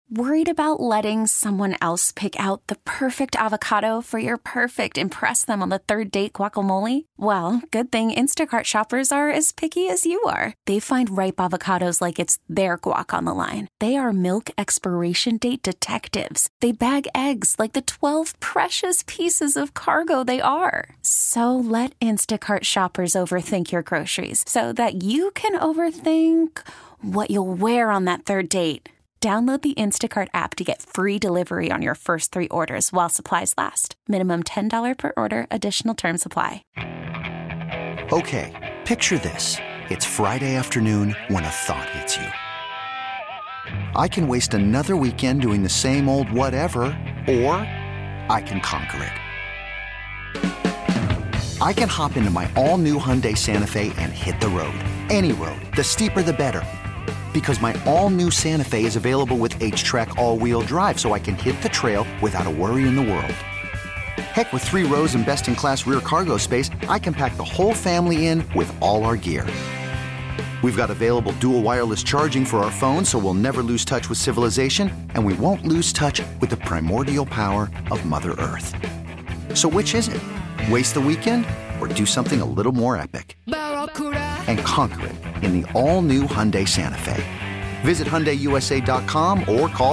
Worried about letting someone else pick out the perfect avocado for your perfect impress them on the third date guacamole? Well, good thing Instacart shoppers are as picky as you are. They find ripe avocados like it's their guac on the line. They are milk expiration date detectives. They bag eggs like the 12 precious pieces of cargo they are. So let Instacart shoppers overthink your groceries so that you can overthink what you'll wear on that third date. Download the Instacart app to get free delivery on your first 3 orders while supplies last. Minimum $10 per order. Additional terms apply. Okay, picture this. It's Friday afternoon when a thought hits you. I can waste another weekend doing the same old whatever, or I can conquer it. I can hop into my all-new Hyundai Santa Fe and hit the road. Any road. The steeper, the better. Because my all-new Santa Fe is available with H-Track all-wheel drive, so I can hit the trail without a worry in the world. Heck, with 3 rows and best-in-class rear cargo space, I can pack the whole family in with all our gear. We've got available dual wireless charging for our phones, so we'll never lose touch with civilization, and we won't lose touch with the primordial power of Mother Earth. So which is it? Waste the weekend or do something a little more epic? And conquer it in the all-new Hyundai Santa Fe. Visit HyundaiUSA.com or call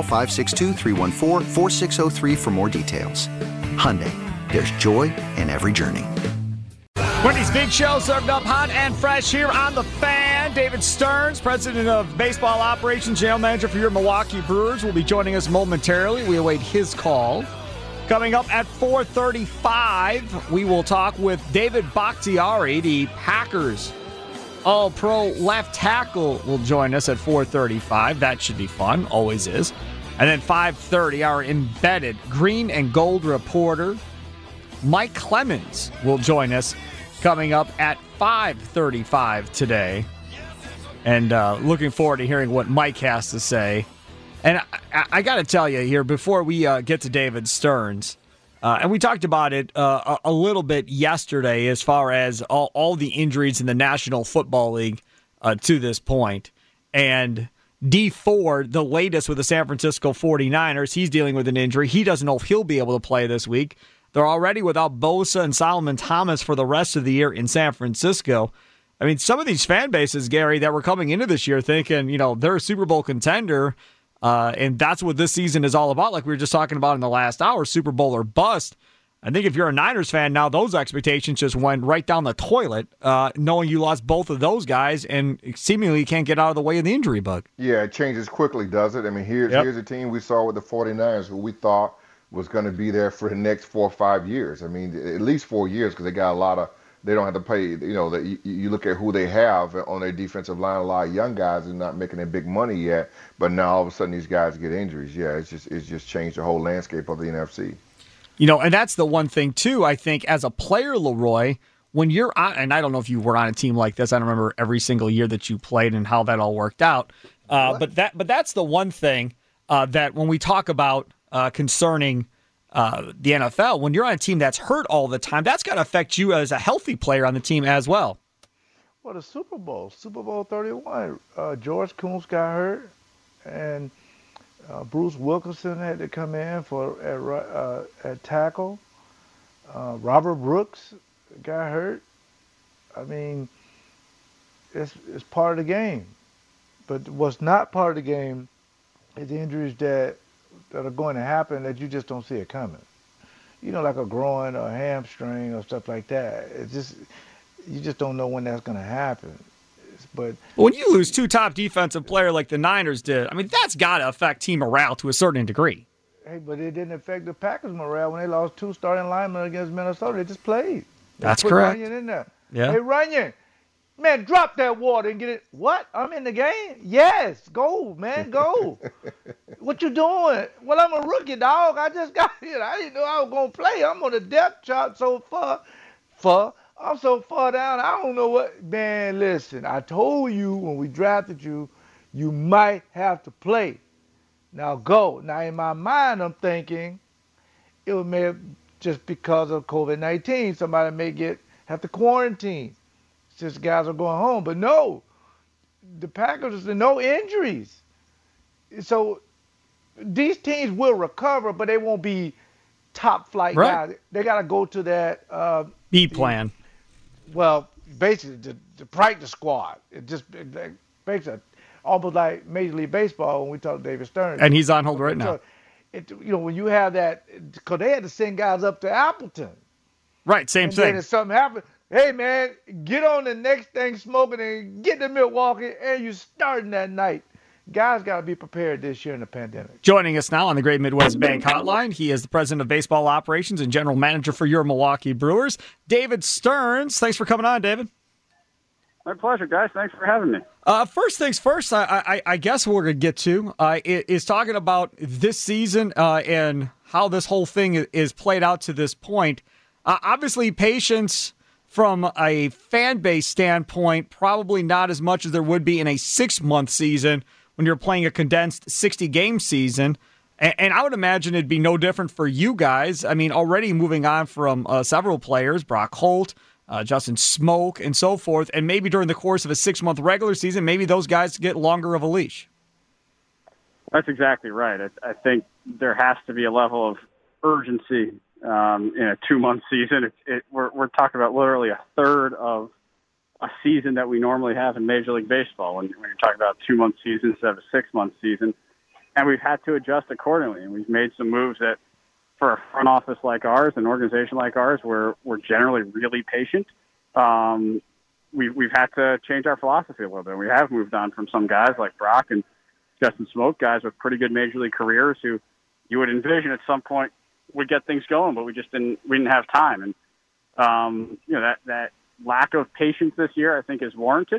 562-314-4603 for more details. Hyundai, there's joy in every journey. Wendy's Big Show served up hot and fresh here on The Fan. David Stearns, president of baseball operations, general manager for your Milwaukee Brewers, will be joining us momentarily. We await his call. Coming up at 4:35, we will talk with David Bakhtiari, the Packers All-Pro left tackle, will join us at 4:35. That should be fun, always is. And then 5:30, our embedded green and gold reporter, Mike Clemens, will join us coming up at 5:35 today. And looking forward to hearing what Mike has to say. And I got to tell you here, before we get to David Stearns, and we talked about it a little bit yesterday as far as all the injuries in the National Football League to this point. And Dee Ford, the latest with the San Francisco 49ers, he's dealing with an injury. He doesn't know if he'll be able to play this week. They're already without Bosa and Solomon Thomas for the rest of the year in San Francisco. I mean, some of these fan bases, Gary, that were coming into this year thinking, they're a Super Bowl contender, and that's what this season is all about, like we were just talking about in the last hour, Super Bowl or bust. I think if you're a Niners fan now, those expectations just went right down the toilet, knowing you lost both of those guys and seemingly can't get out of the way of the injury bug. Yeah, it changes quickly, does it? I mean, here's a team we saw with the 49ers who we thought was going to be there for the next 4 or 5 years. I mean, at least 4 years, because they got a lot of, they don't have to pay, you look at who they have on their defensive line, a lot of young guys who are not making their big money yet, but now all of a sudden these guys get injuries. Yeah, it's just changed the whole landscape of the NFC. And that's the one thing, too, I think, as a player, Leroy, when you're on, and I don't know if you were on a team like this, I don't remember every single year that you played and how that all worked out, but that's the one thing that when we talk about concerning the NFL, when you're on a team that's hurt all the time, that's got to affect you as a healthy player on the team as well. Well, the Super Bowl 31, George Koontz got hurt, and Bruce Wilkinson had to come in at tackle. Robert Brooks got hurt. I mean, it's part of the game. But what's not part of the game is the injuries that are going to happen that you just don't see it coming. Like a groin or a hamstring or stuff like that. You just don't know when that's going to happen. But when you lose 2 top defensive players like the Niners did, I mean, that's got to affect team morale to a certain degree. Hey, but it didn't affect the Packers' morale when they lost 2 starting linemen against Minnesota. They just played. That's correct. Runyon in there. Yeah. Hey, Runyon, man, drop that water and get it. What? I'm in the game? Yes. Go, man, go. What you doing? Well, I'm a rookie, dog. I just got here. I didn't know I was going to play. I'm on the depth chart so far. I'm so far down, I don't know what. Man, listen, I told you when we drafted you, you might have to play. Now go. Now, in my mind, I'm thinking it may have, just because of COVID-19, somebody may have to quarantine since guys are going home. But no, the Packers, no injuries. So these teams will recover, but they won't be top flight guys. They got to go to that B plan. Well, basically the practice squad. It makes it almost like Major League Baseball when we talk to David Stern. And he's on hold right now. When you have that, because they had to send guys up to Appleton. Right, same thing. Then if something happened, hey man, get on the next thing smoking and get to Milwaukee, and you starting that night. Guys got to be prepared this year in the pandemic. Joining us now on the Great Midwest Bank Hotline, he is the president of baseball operations and general manager for your Milwaukee Brewers, David Stearns. Thanks for coming on, David. My pleasure, guys. Thanks for having me. First things first, I guess what we're going to get to is talking about this season and how this whole thing is played out to this point. Obviously, patience from a fan base standpoint, probably not as much as there would be in a 6-month season when you're playing a condensed 60-game season. And I would imagine it'd be no different for you guys. I mean, already moving on from several players, Brock Holt, Justin Smoak, and so forth, and maybe during the course of a 6-month regular season, maybe those guys get longer of a leash. That's exactly right. I think there has to be a level of urgency in a 2-month season. We're talking about literally a third of a season that we normally have in Major League Baseball when you're talking about a 2-month season instead of a 6-month season. And we've had to adjust accordingly. And we've made some moves that, for a front office like ours, an organization like ours, we're generally really patient. We've had to change our philosophy a little bit. We have moved on from some guys like Brock and Justin Smoak, guys with pretty good Major League careers who you would envision at some point would get things going, but we didn't have time. And that lack of patience this year, I think, is warranted.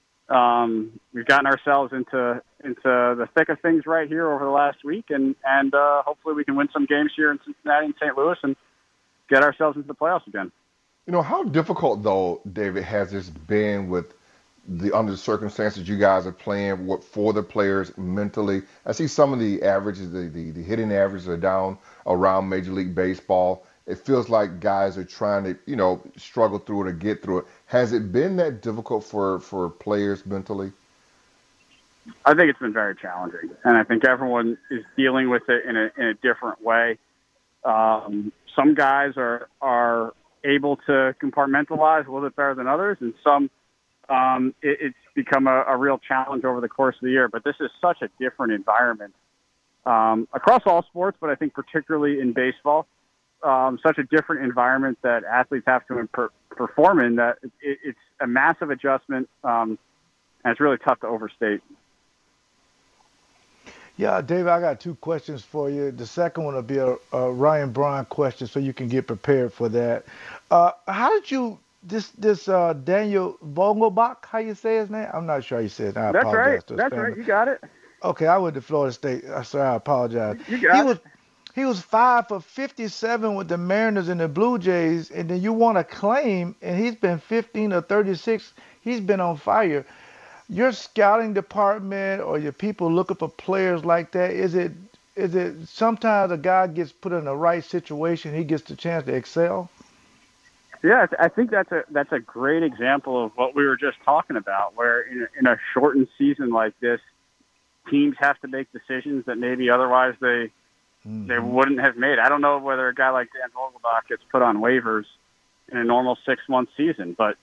We've gotten ourselves into the thick of things right here over the last week, and hopefully we can win some games here in Cincinnati and St. Louis and get ourselves into the playoffs again. How difficult, though, David, has this been under the circumstances you guys are playing for the players mentally? I see some of the averages, the hitting averages are down around Major League Baseball. It feels like guys are trying to, struggle through it or get through it. Has it been that difficult for players mentally? I think it's been very challenging, and I think everyone is dealing with it in a different way. Some guys are able to compartmentalize a little bit better than others, and some it's become a real challenge over the course of the year. But this is such a different environment across all sports, but I think particularly in baseball. Such a different environment that athletes have to perform in that it's a massive adjustment, and it's really tough to overstate. Yeah, David, I got 2 questions for you. The second one will be a Ryan Braun question, so you can get prepared for that. How did you Daniel Vogelbach? How you say his name? I'm not sure how you say it. That's right. That's right. You got it. Okay, I went to Florida State. Sorry, I apologize. You got it. He was 5 for 57 with the Mariners and the Blue Jays, and then you want to claim, and he's been 15 or 36. He's been on fire. Your scouting department or your people looking for players like that, is it sometimes a guy gets put in the right situation, he gets the chance to excel? Yeah, I think that's a great example of what we were just talking about, where in a shortened season like this, teams have to make decisions that maybe otherwise they wouldn't have made. I don't know whether a guy like Dan Vogelbach gets put on waivers in a normal 6-month season, but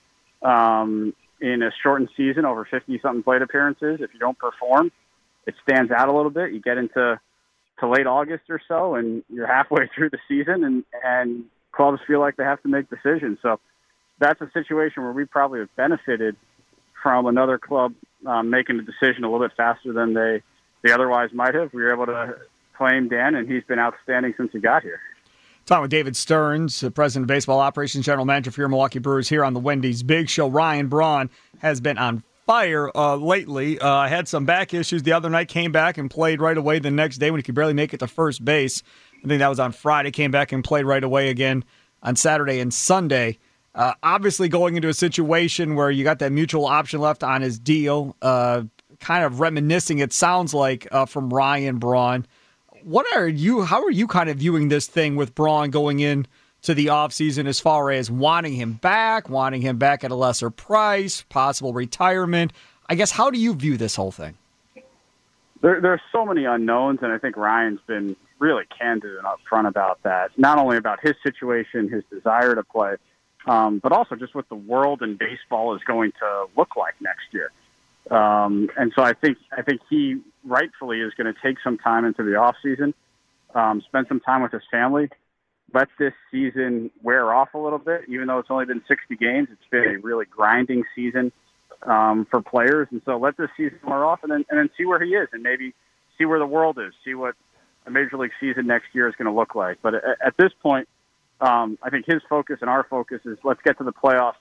in a shortened season over 50-something plate appearances, if you don't perform, it stands out a little bit. You get into late August or so, and you're halfway through the season, and clubs feel like they have to make decisions. So that's a situation where we probably have benefited from another club making a decision a little bit faster than they otherwise might have. We were able to claim Dan, and he's been outstanding since he got here. Talking with David Stearns, President of Baseball Operations, General Manager for your Milwaukee Brewers here on the Wendy's Big Show. Ryan Braun has been on fire lately. Had some back issues the other night, came back and played right away the next day when he could barely make it to first base. I think that was on Friday, came back and played right away again on Saturday and Sunday. Obviously going into a situation where you got that mutual option left on his deal, kind of reminiscing, it sounds like, from Ryan Braun. How are you kind of viewing this thing with Braun going in to the offseason as far as wanting him back at a lesser price, possible retirement? I guess, how do you view this whole thing? There's so many unknowns, and I think Ryan's been really candid and upfront about that, not only about his situation, his desire to play, but also just what the world and baseball is going to look like next year. And so I think he rightfully is going to take some time into the off season, spend some time with his family, let this season wear off a little bit. Even though it's only been 60 games, it's been a really grinding season for players. And so let this season wear off, and then see where he is, and maybe see where the world is, see what a major league season next year is going to look like. But at this point, I think his focus and our focus is let's get to the playoffs.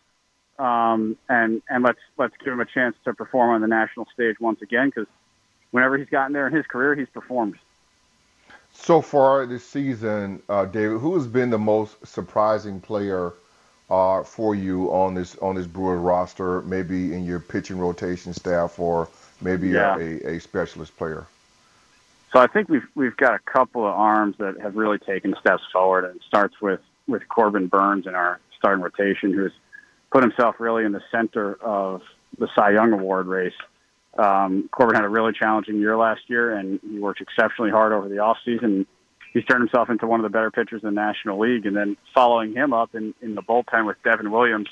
And let's give him a chance to perform on the national stage once again, because whenever he's gotten there in his career, he's performed. So far this season, David, who has been the most surprising player for you on this Brewers roster, maybe in your pitching rotation staff, or maybe a specialist player? So I think we've got a couple of arms that have really taken steps forward, and it starts with Corbin Burns in our starting rotation, who's put himself really in the center of the Cy Young Award race. Corbin had a really challenging year last year, and he worked exceptionally hard over the offseason. He's turned himself into one of the better pitchers in the National League, and then following him up in the bullpen with Devin Williams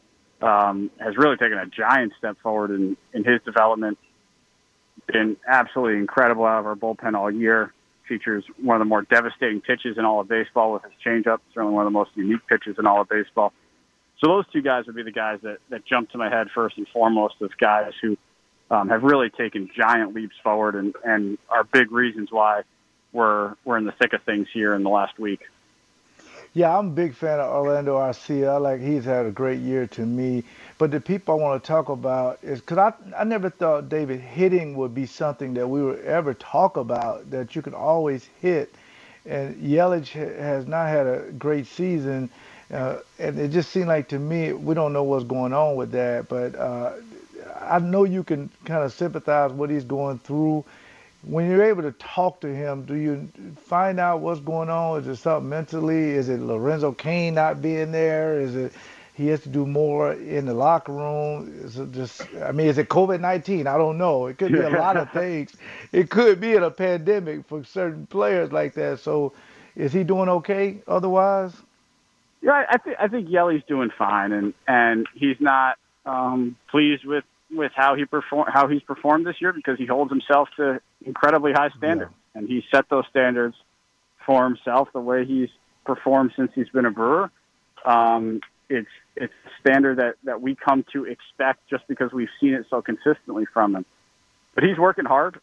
has really taken a giant step forward in his development. Been absolutely incredible out of our bullpen all year. Features one of the more devastating pitches in all of baseball with his changeup. Certainly one of the most unique pitches in all of baseball. So those two guys would be the guys that jump to my head first and foremost as guys who have really taken giant leaps forward and are big reasons why we're in the thick of things here in the last week. Yeah, I'm a big fan of Orlando Arcia. He's had a great year to me. But the people I want to talk about is because I never thought, David, hitting would be something that we would ever talk about, that you could always hit. And Yelich has not had a great season. And it just seemed like to me, we don't know what's going on with that. But I know you can kind of sympathize what he's going through. When you're able to talk to him, do you find out what's going on? Is it something mentally? Is it Lorenzo Cain not being there? Is it he has to do more in the locker room? Is it is it COVID-19? I don't know. It could be a lot of things. It could be in a pandemic for certain players like that. So is he doing okay otherwise? Yeah, I think Yelly's doing fine, and he's not pleased with how he's performed this year, because he holds himself to incredibly high standards, and he set those standards for himself the way he's performed since he's been a Brewer. It's a standard that we come to expect just because we've seen it so consistently from him. But he's working hard.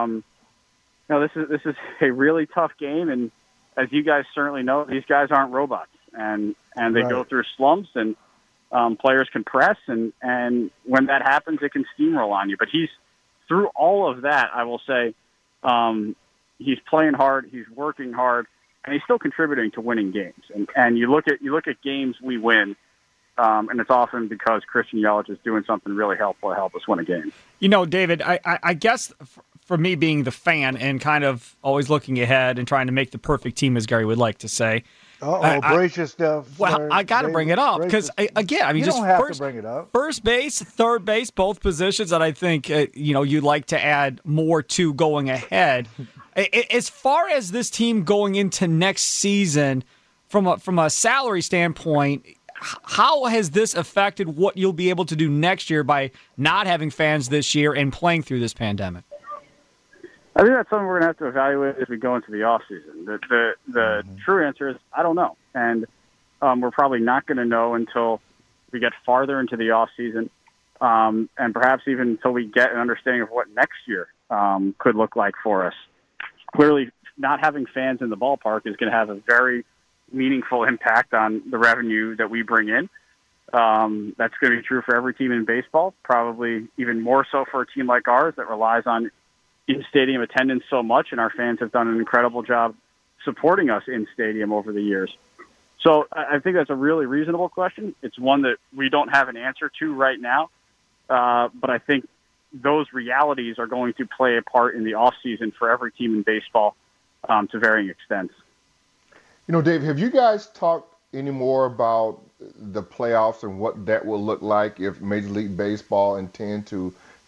This is a really tough game, and as you guys certainly know, these guys aren't robots, and they go through slumps, and players can press, and when that happens, it can steamroll on you. But he's through all of that, I will say, he's playing hard, he's working hard, and he's still contributing to winning games. And you look at games we win, and it's often because Christian Yelich is doing something really helpful to help us win a game. David, I guess for me being the fan and kind of always looking ahead and trying to make the perfect team, as Gary would like to say. Brace yourself. Well, I got to bring it up because, again, you just don't have to bring it up. First base, third base, both positions that I think you'd like to add more to going ahead. As far as this team going into next season, from a salary standpoint, how has this affected what you'll be able to do next year by not having fans this year and playing through this pandemic? I think that's something we're going to have to evaluate as we go into the offseason. The true answer is I don't know. And we're probably not going to know until we get farther into the offseason, and perhaps even until we get an understanding of what next year could look like for us. Clearly, not having fans in the ballpark is going to have a very meaningful impact on the revenue that we bring in. That's going to be true for every team in baseball, probably even more so for a team like ours that relies on in-stadium attendance so much, and our fans have done an incredible job supporting us in stadium over the years. So I think that's a really reasonable question. It's one that we don't have an answer to right now, but I think those realities are going to play a part in the offseason for every team in baseball to varying extents. Dave, have you guys talked any more about the playoffs and what that will look like if Major League Baseball intend to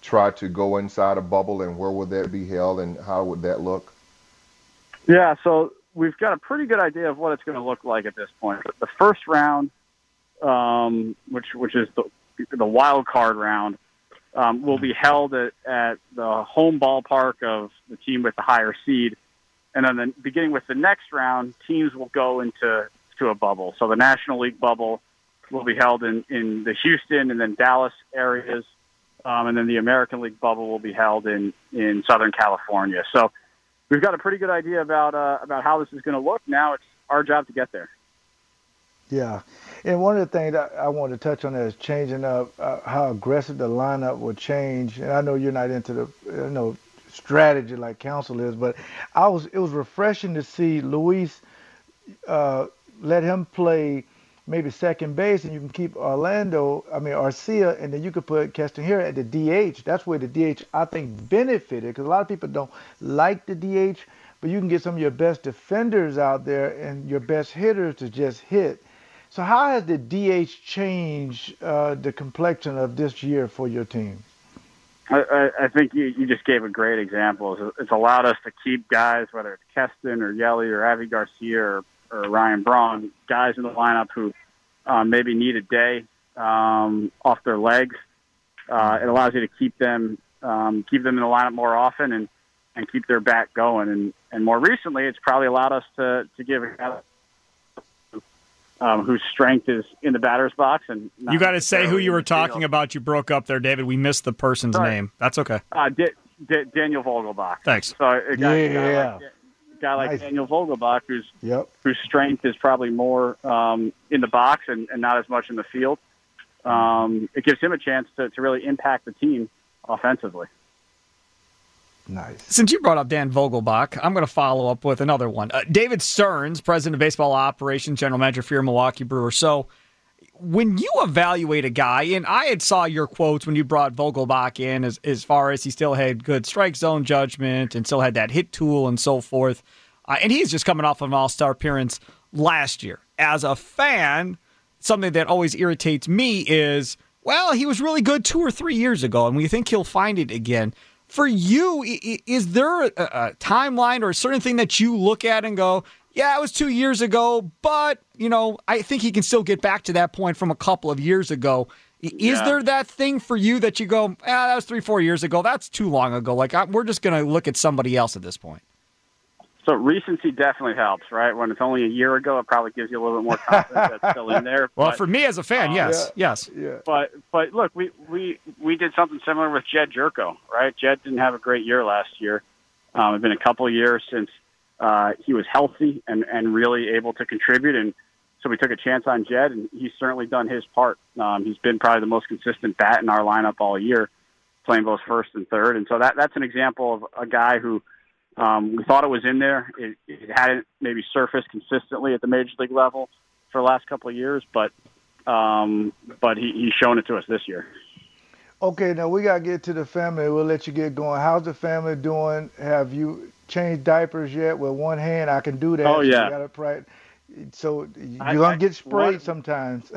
try to go inside a bubble, and where would that be held, and how would that look? Yeah, so we've got a pretty good idea of what it's going to look like at this point. The first round, which is the wild card round, will be held at the home ballpark of the team with the higher seed. And then beginning with the next round, teams will go into a bubble. So the National League bubble will be held in the Houston and then Dallas areas. And then the American League bubble will be held in Southern California. So we've got a pretty good idea about how this is going to look. Now it's our job to get there. Yeah. And one of the things I want to touch on is changing up how aggressive the lineup will change. And I know you're not into the strategy like Counsell is, but it was refreshing to see Luis let him play maybe second base, and you can keep Arcia, and then you could put Castanheira at the DH. That's where the DH, I think, benefited, because a lot of people don't like the DH, but you can get some of your best defenders out there and your best hitters to just hit. So how has the DH changed the complexion of this year for your team? I think you just gave a great example. It's allowed us to keep guys, whether it's Keston or Yelly or Avi Garcia or Ryan Braun, guys in the lineup who maybe need a day off their legs. It allows you to keep them in the lineup more often and keep their bat going. And more recently, it's probably allowed us to give a guy whose strength is in the batter's box. And you got to say who you were talking about. You broke up there, David. We missed the person's name. That's okay. Daniel Vogelbach. Thanks. So a guy like nice. Daniel Vogelbach, whose strength is probably more in the box and not as much in the field. It gives him a chance to really impact the team offensively. Nice. Since you brought up Dan Vogelbach, I'm going to follow up with another one. David Stearns, president of baseball operations, general manager for your Milwaukee Brewers. So when you evaluate a guy, and I had saw your quotes when you brought Vogelbach in as far as he still had good strike zone judgment and still had that hit tool and so forth. And he's just coming off of an all-star appearance last year. As a fan, something that always irritates me is, well, he was really good 2 or 3 years ago, and we think he'll find it again. For you, is there a timeline or a certain thing that you look at and go, yeah, it was 2 years ago, but, I think he can still get back to that point from a couple of years ago. Is there that thing for you that you go, that was 3-4 years ago, that's too long ago. We're just going to look at somebody else at this point. So recency definitely helps, right? When it's only a year ago, it probably gives you a little bit more confidence that's still in there. Well, for me as a fan, yes. Yeah. But look, we did something similar with Jed Jerko, right? Jed didn't have a great year last year. It's been a couple of years since he was healthy and really able to contribute, and so we took a chance on Jed, and he's certainly done his part. He's been probably the most consistent bat in our lineup all year, playing both first and third, and so that's an example of a guy who we thought it was in there. It hadn't maybe surfaced consistently at the major league level for the last couple of years, but he's shown it to us this year. Okay, now we got to get to the family. We'll let you get going. How's the family doing? Have you changed diapers yet with one hand? I can do that. Oh, yeah. So you're going to get sprayed sometimes.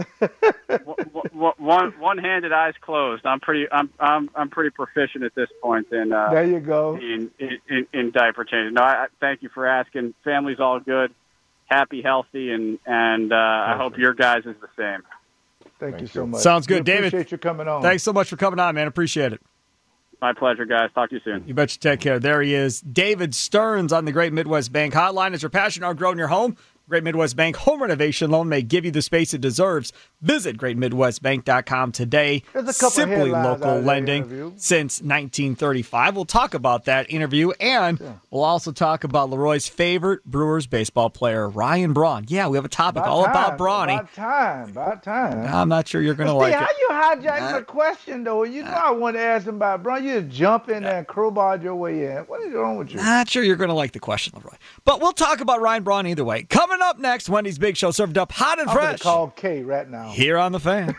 One-handed, eyes closed. I'm pretty proficient at this point in there you go. In diaper changing. No, I thank you for asking. Family's all good, happy, healthy, and I hope your guys is the same. Thank you so much. Sounds good, David. Appreciate you coming on. Thanks so much for coming on, man. Appreciate it. My pleasure, guys. Talk to you soon. You bet you take care. There he is, David Stearns on the Great Midwest Bank Hotline. As your passion outgrowing your home, Great Midwest Bank Home Renovation Loan may give you the space it deserves. Visit GreatMidwestBank.com today. Simply local lending since 1935. We'll talk about that interview, and we'll also talk about Leroy's favorite Brewers baseball player, Ryan Braun. Yeah, we have a topic about Brawny. About time. I'm not sure you're going to like it. How you hijack the question, though? You know I want to ask him about Braun. You just jump in there and crowbar your way in. What is wrong with you? Not sure you're going to like the question, Leroy. But we'll talk about Ryan Braun either way. Coming up next, Wendy's Big Show, served up hot and fresh. I'm going to call Kay right now. Here on The Fan.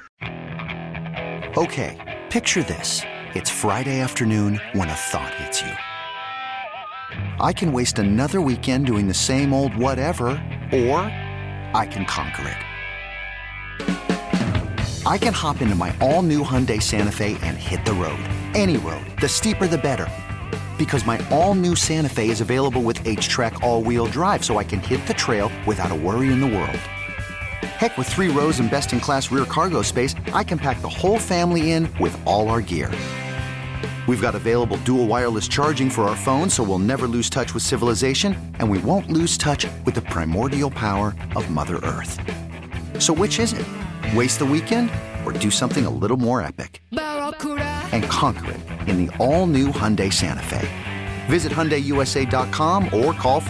Okay, picture this. It's Friday afternoon when a thought hits you. I can waste another weekend doing the same old whatever, or I can conquer it. I can hop into my all-new Hyundai Santa Fe and hit the road. Any road. The steeper the better. Because my all-new Santa Fe is available with H-Track all-wheel drive, so I can hit the trail without a worry in the world. Heck, with 3 rows and best-in-class rear cargo space, I can pack the whole family in with all our gear. We've got available dual wireless charging for our phones, so we'll never lose touch with civilization, and we won't lose touch with the primordial power of Mother Earth. So which is it? Waste the weekend or do something a little more epic? And conquer it in the all-new Hyundai Santa Fe. Visit HyundaiUSA.com or call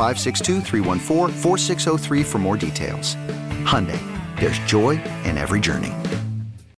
562-314-4603 for more details. Hyundai, there's joy in every journey.